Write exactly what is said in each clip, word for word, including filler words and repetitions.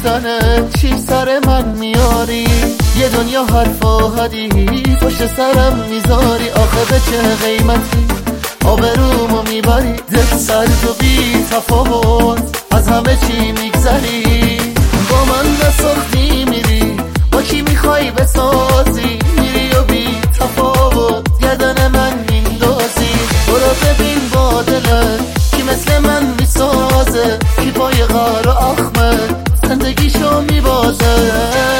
رفتنه چی سر من میاری؟ یه دنیا حرف و حدیث پشت سرم میذاری، آخه به چه قیمتی آبرومو میبری؟ دل سرد و بی تفاوت از همه چی میگذری، با من به سختی میری، با کی میخوای بسازی؟ میری و بی تفاوت گردن من میندازی. برو ببین با دلت کی مثل من میسازه، کی پای غار و آخمه زندگیشو میبازه.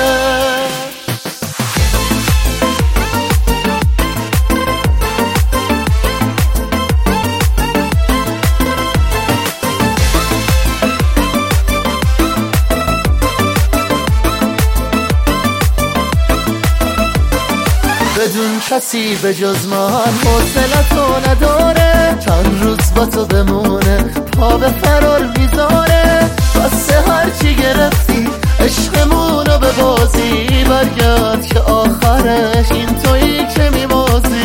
بدون کسی به جز من حوصله‌تو نداره، چند روز با تو بمونه پا به فرار میذاره. بسه هرچی گرفتی عشقمونو به بازی، برگرد که آخرش این تویی که میبازی.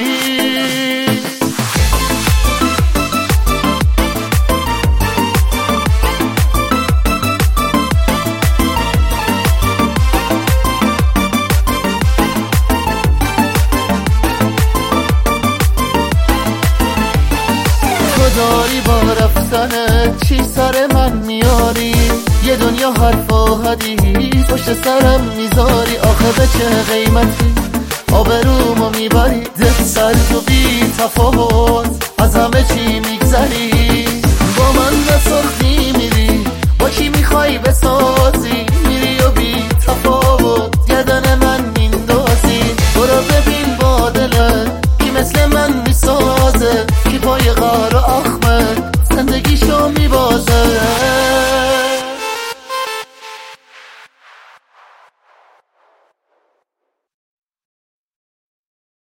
داری با رفتنه چی سر من میاری؟ یه دنیا حرف و حدیث پشت سرم میذاری، آخه به چه قیمتی آبرومو میبری؟ دل سرد و بی تفاوت از همه چی میگذری، با من به سختی میری، با کی میخوای بسازی؟ میری و بی تفاوت گردن من میندازی. برو ببین با دلت کی مثل من میسازه، کی پای غار